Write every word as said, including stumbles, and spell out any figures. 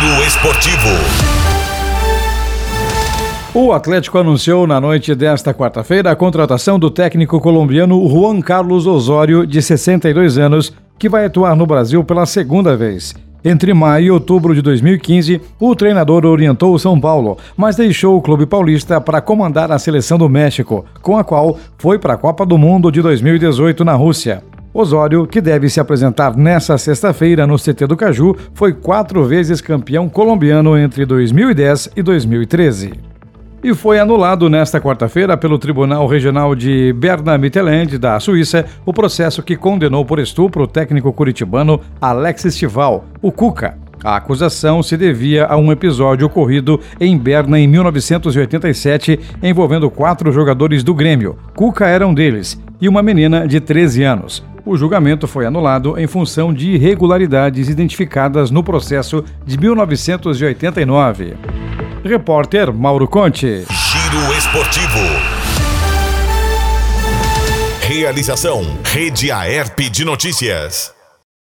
Giro Esportivo. O Atlético anunciou na noite desta quarta-feira a contratação do técnico colombiano Juan Carlos Osório, de sessenta e dois anos, que vai atuar no Brasil pela segunda vez. Entre maio e outubro de dois mil e quinze, o treinador orientou o São Paulo, mas deixou o clube paulista para comandar a seleção do México, com a qual foi para a Copa do Mundo de dois mil e dezoito na Rússia. Osório, que deve se apresentar nesta sexta-feira no C T do Caju, foi quatro vezes campeão colombiano entre dois mil e dez e dois mil e treze. E foi anulado nesta quarta-feira pelo Tribunal Regional de Berna-Mittelland, da Suíça, o processo que condenou por estupro o técnico curitibano Alex Estival, o Cuca. A acusação se devia a um episódio ocorrido em Berna em mil novecentos e oitenta e sete, envolvendo quatro jogadores do Grêmio. Cuca era um deles, e uma menina de treze anos. O julgamento foi anulado em função de irregularidades identificadas no processo de mil novecentos e oitenta e nove. Repórter Mauro Conte. Giro Esportivo. Realização: Rede Aerp de Notícias.